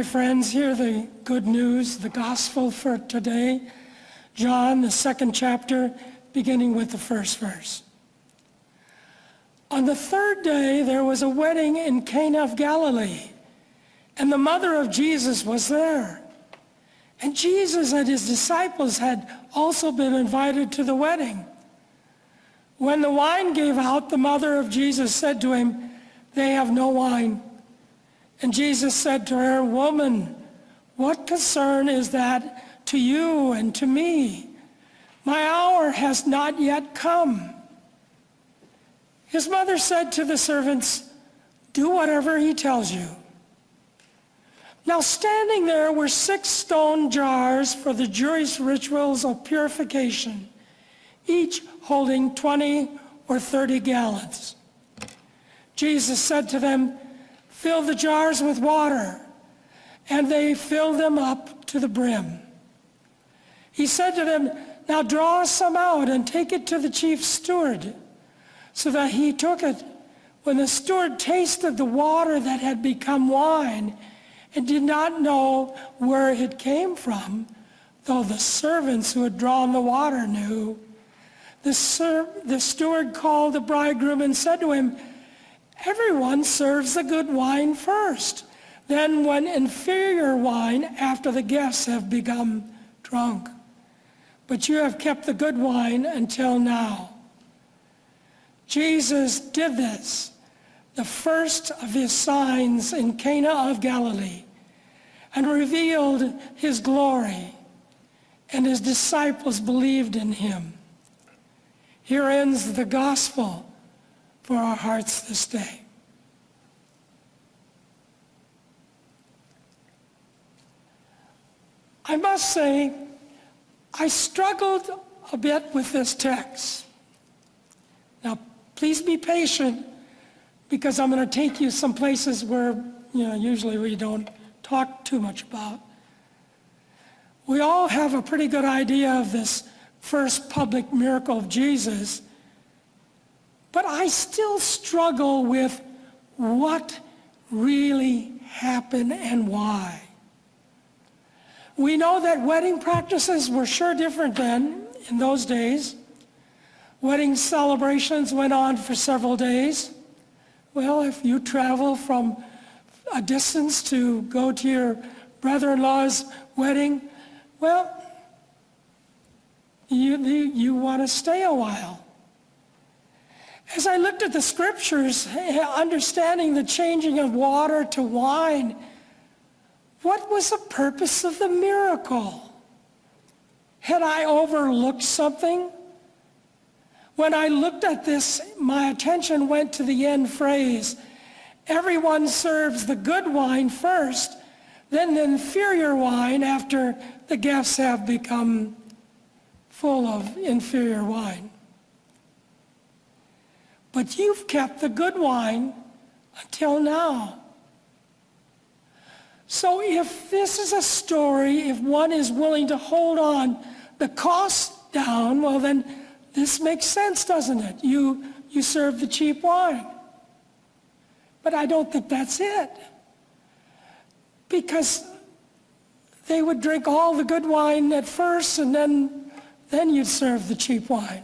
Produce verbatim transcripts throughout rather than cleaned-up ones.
My friends, hear the good news, the gospel for today. John, the second chapter, beginning with the first verse. On the third day, there was a wedding in Cana of Galilee, and the mother of Jesus was there. And Jesus and his disciples had also been invited to the wedding. When the wine gave out, the mother of Jesus said to him, "They have no wine." And Jesus said to her, "Woman, what concern is that to you and to me? My hour has not yet come." His mother said to the servants, "Do whatever he tells you." Now standing there were six stone jars for the Jewish rituals of purification, each holding twenty or thirty gallons. Jesus said to them, "Fill the jars with water," and they filled them up to the brim. He said to them, "Now draw some out and take it to the chief steward." So that he took it. When the steward tasted the water that had become wine and did not know where it came from, though the servants who had drawn the water knew, the, ser- the steward called the bridegroom and said to him, "Everyone serves the good wine first, then when inferior wine after the guests have become drunk. But you have kept the good wine until now." Jesus did this, the first of his signs in Cana of Galilee, and revealed his glory, and his disciples believed in him. Here ends the gospel for our hearts this day. I must say, I struggled a bit with this text. Now, please be patient, because I'm going to take you some places where, you know, usually we don't talk too much about. We all have a pretty good idea of this first public miracle of Jesus, but I still struggle with what really happened and why. We know that wedding practices were sure different then, in those days. Wedding celebrations went on for several days. Well, if you travel from a distance to go to your brother-in-law's wedding, well, you, you, you want to stay a while. As I looked at the scriptures, understanding the changing of water to wine, what was the purpose of the miracle? Had I overlooked something? When I looked at this, my attention went to the end phrase, "Everyone serves the good wine first, then the inferior wine after the guests have become full of inferior wine. But you've kept the good wine until now." So if this is a story, if one is willing to hold on the cost down, well then this makes sense, doesn't it? You, you serve the cheap wine. But I don't think that's it. Because they would drink all the good wine at first, and then, then you'd serve the cheap wine.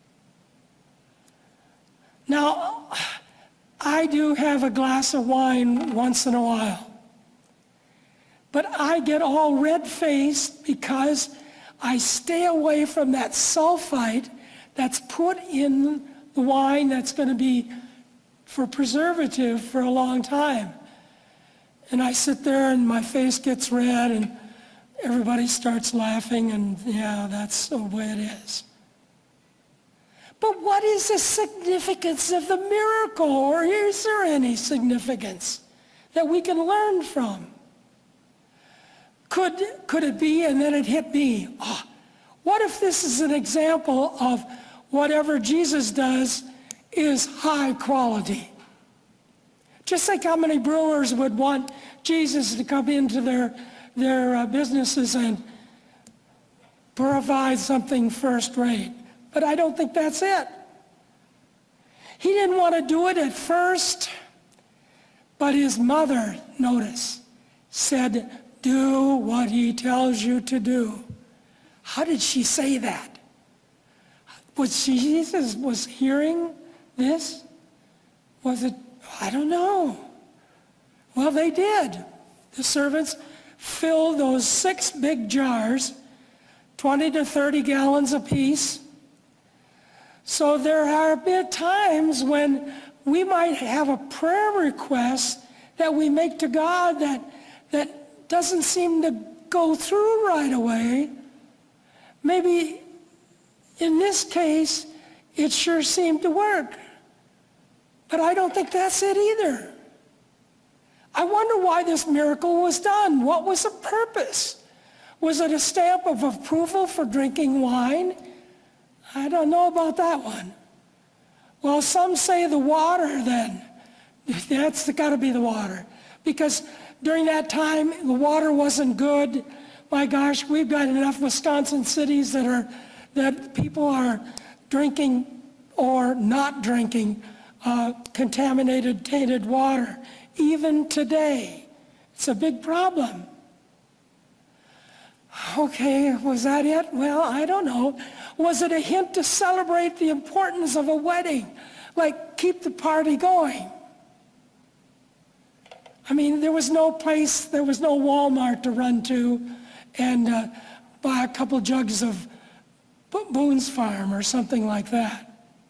Now, I do have a glass of wine once in a while. But I get all red-faced because I stay away from that sulfite that's put in the wine that's going to be for preservative for a long time. And I sit there and my face gets red and everybody starts laughing, and yeah, that's the way it is. But what is the significance of the miracle, or is there any significance that we can learn from? Could, could it be, and then it hit me, oh, what if this is an example of whatever Jesus does is high quality? Just like how many brewers would want Jesus to come into their, their uh, businesses and provide something first rate. But I don't think that's it. He didn't want to do it at first, but his mother, notice, said, "Do what he tells you to do." How did she say that? Was Jesus was hearing this? Was it, I don't know. Well, they did. The servants filled those six big jars, twenty to thirty gallons apiece. So there are been times when we might have a prayer request that we make to God that, that doesn't seem to go through right away. Maybe in this case, it sure seemed to work. But I don't think that's it either. I wonder why this miracle was done. What was the purpose? Was it a stamp of approval for drinking wine? I don't know about that one. Well, some say the water then. That's got to be the water. Because during that time, the water wasn't good. My gosh, we've got enough Wisconsin cities that are that people are drinking or not drinking uh, contaminated, tainted water. Even today, it's a big problem. Okay, was that it? Well, I don't know. Was it a hint to celebrate the importance of a wedding? Like, keep the party going? I mean, there was no place, there was no Walmart to run to and uh, buy a couple jugs of Boone's Farm or something like that.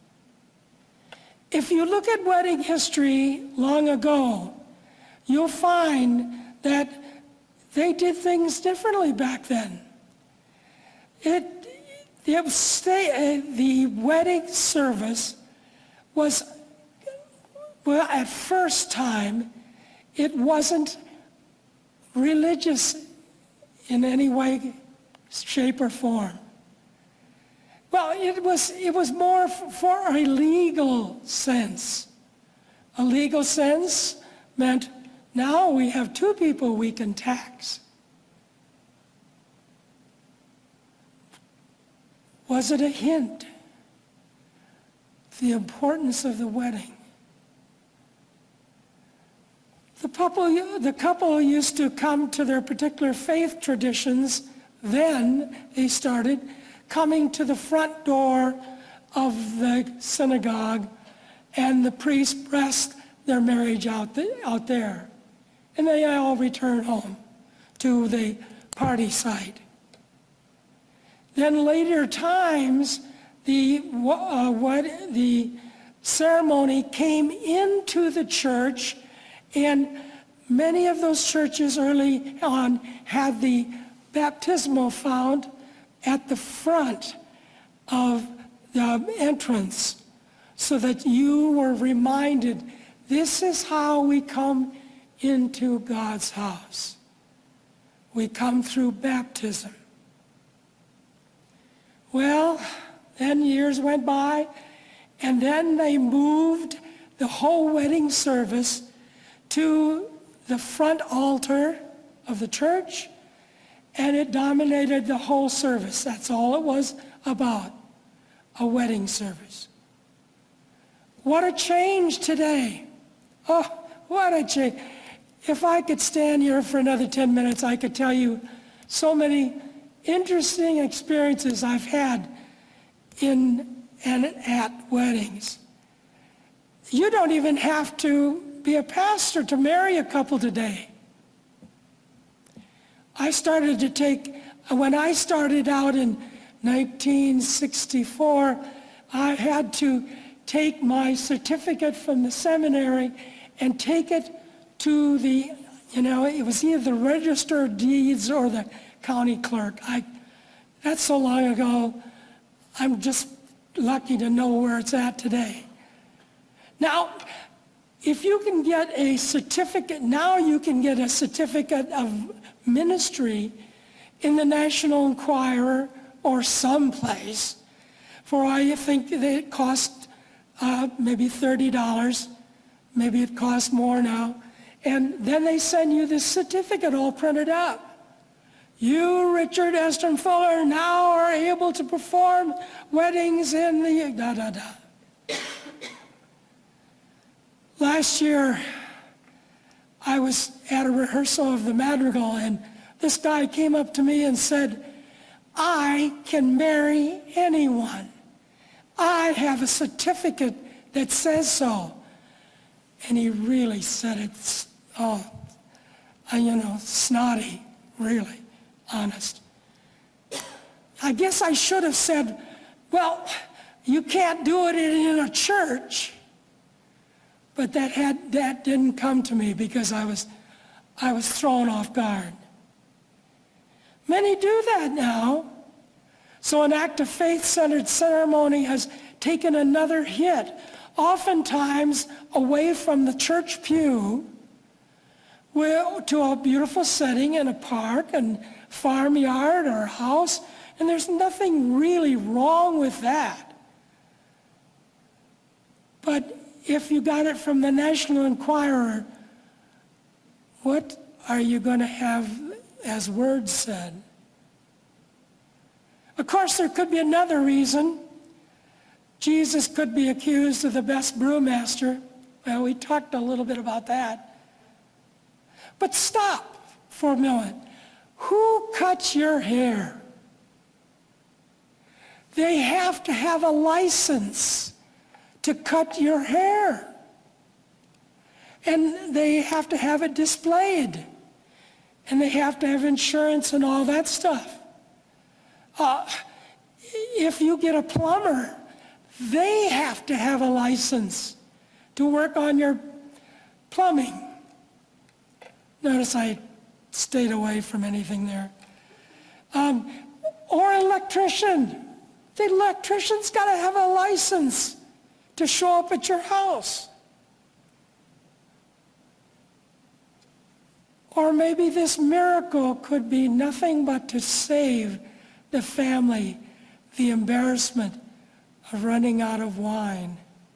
If you look at wedding history long ago, you'll find that they did things differently back then. It, it was stay, uh, the wedding service was, well, at first time, it wasn't religious in any way, shape, or form. Well, it was, it was more for a legal sense. A legal sense meant now we have two people we can tax. Was it a hint? The importance of the wedding. The couple, the couple used to come to their particular faith traditions. Then they started coming to the front door of the synagogue, and the priest blessed their marriage out, the, out there. And they all returned home to the party site. Then later times, the, uh, what, the ceremony came into the church, and many of those churches early on had the baptismal font at the front of the entrance so that you were reminded, this is how we come into God's house. We come through baptism. Well, then years went by, and then they moved the whole wedding service to the front altar of the church, and it dominated the whole service. That's all it was about, a wedding service. What a change today. Oh, what a change. If I could stand here for another ten minutes, I could tell you so many interesting experiences I've had in and at weddings. You don't even have to be a pastor to marry a couple today. I started to take, when I started out in nineteen sixty-four, I had to take my certificate from the seminary and take it to the, you know, it was either the Register of Deeds or the county clerk. I, that's so long ago, I'm just lucky to know where it's at today. Now, if you can get a certificate, now you can get a certificate of ministry in the National Enquirer or someplace for, I think that it cost uh, maybe thirty dollars, maybe it costs more now, and then they send you this certificate all printed up. You, Richard Estern Fuller, now are able to perform weddings in the da da da. Last year, I was at a rehearsal of the madrigal, and this guy came up to me and said, I can marry anyone. I have a certificate that says so. And he really said it, oh, you know, snotty, really, honest. I guess I should have said, well, you can't do it in a church. But that had that didn't come to me because I was I was thrown off guard. Many do that now. So an act of faith-centered ceremony has taken another hit, oftentimes away from the church pew to a beautiful setting in a park and farmyard or house, and there's nothing really wrong with that. But if you got it from the National Enquirer, what are you going to have as words said? Of course, there could be another reason. Jesus could be accused of the best brewmaster. Well, we talked a little bit about that. But stop for a minute. Who cuts your hair? They have to have a license to cut your hair. And they have to have it displayed. And they have to have insurance and all that stuff. Uh, if you get a plumber, they have to have a license to work on your plumbing. Notice I stayed away from anything there. Um, or electrician. The electrician's got to have a license to show up at your house. Or maybe this miracle could be nothing but to save the family the embarrassment of running out of wine.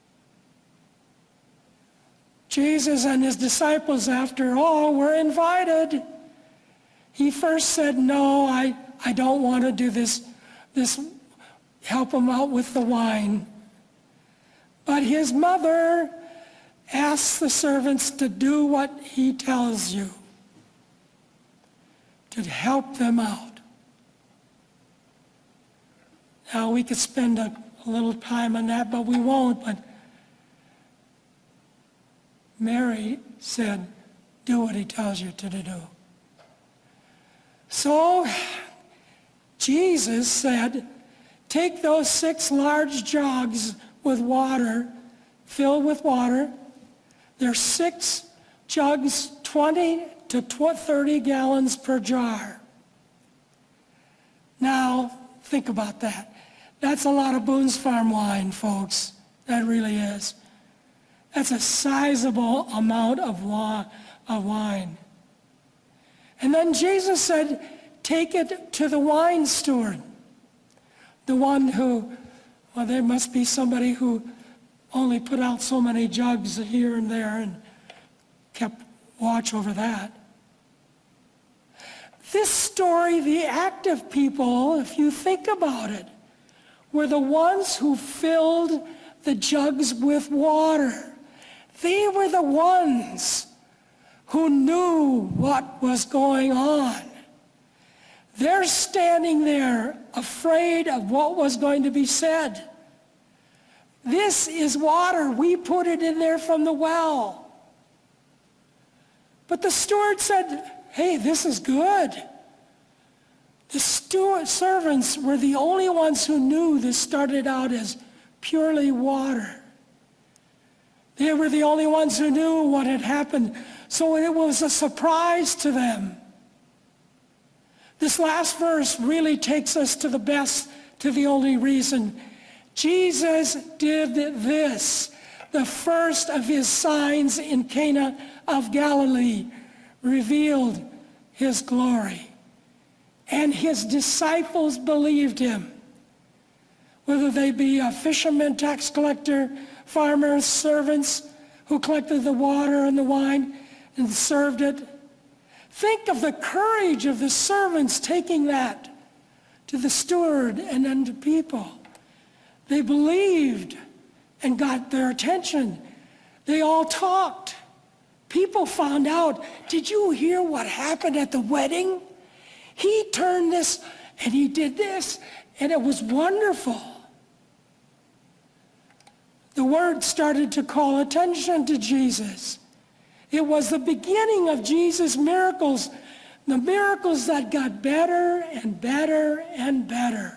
Jesus and his disciples, after all, were invited. He first said, no, I, I don't want to do this, this, help him out with the wine. But his mother asks the servants to do what he tells you, to help them out. Now, we could spend a, a little time on that, but we won't. But Mary said, do what he tells you to do. So Jesus said, take those six large jugs with water, filled with water. There's six jugs, twenty to thirty gallons per jar. Now, think about that. That's a lot of Boone's Farm wine, folks. That really is. That's a sizable amount of wine. And then Jesus said, take it to the wine steward. The one who, well, there must be somebody who only put out so many jugs here and there and kept watch over that. This story, the active people, if you think about it, were the ones who filled the jugs with water. They were the ones who knew what was going on. They're standing there afraid of what was going to be said. This is water. We put it in there from the well. But the steward said, hey, this is good. The steward servants were the only ones who knew this started out as purely water. They were the only ones who knew what had happened. So it was a surprise to them. This last verse really takes us to the best, to the only reason. Jesus did this, the first of his signs in Cana of Galilee, revealed his glory. And his disciples believed him. Whether they be a fisherman, tax collector, farmers, servants who collected the water and the wine and served it. Think of the courage of the servants taking that to the steward and then to people. They believed and got their attention. They all talked. People found out, did you hear what happened at the wedding? He turned this and he did this, and it was wonderful. The word started to call attention to Jesus. It was the beginning of Jesus' miracles, the miracles that got better and better and better.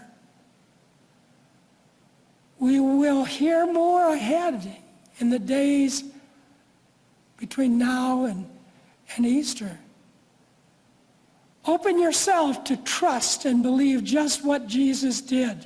We will hear more ahead in the days between now and, and Easter. Open yourself to trust and believe just what Jesus did.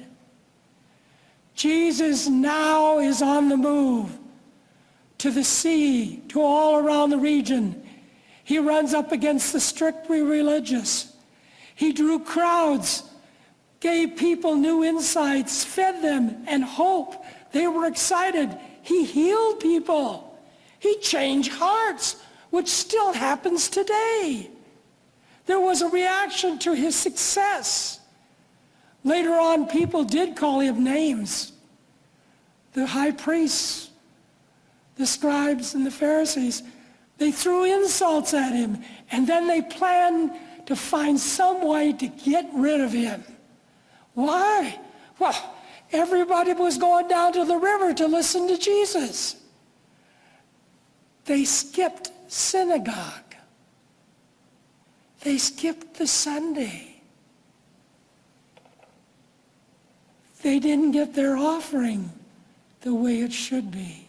Jesus now is on the move to the sea, to all around the region. He runs up against the strictly religious. He drew crowds, gave people new insights, fed them and hope. They were excited. He healed people. He changed hearts, which still happens today. There was a reaction to his success. Later on, people did call him names. The high priests, the scribes, and the Pharisees, they threw insults at him, and then they planned to find some way to get rid of him. Why? Well, everybody was going down to the river to listen to Jesus. They skipped synagogue. They skipped the Sunday. They didn't get their offering the way it should be.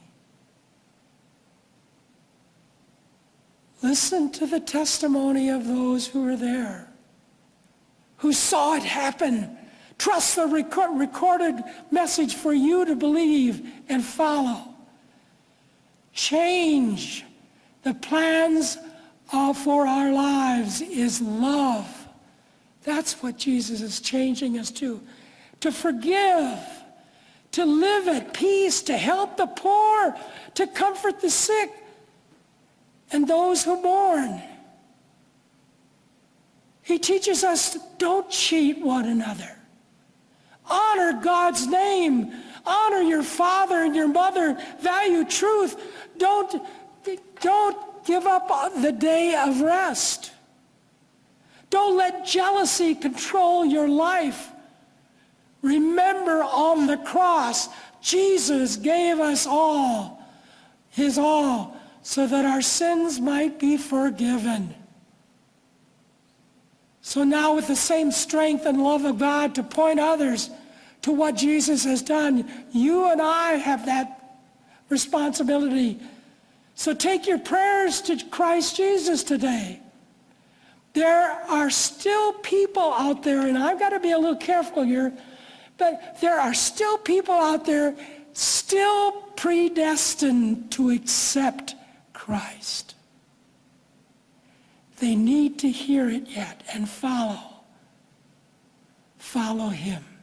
Listen to the testimony of those who were there, who saw it happen. Trust the record, recorded message for you to believe and follow. Change. The plans uh, for our lives is love. That's what Jesus is changing us to. To forgive, to live at peace, to help the poor, to comfort the sick and those who mourn. He teaches us to don't cheat one another. Honor God's name. Honor your father and your mother. Value truth. Don't, don't give up the day of rest. Don't let jealousy control your life. Remember, on the cross, Jesus gave us all, his all, so that our sins might be forgiven. So now, with the same strength and love of God to point others to what Jesus has done, you and I have that responsibility. So take your prayers to Christ Jesus today. There are still people out there, and I've got to be a little careful here, but there are still people out there still predestined to accept Christ. They need to hear it yet and follow. Follow him.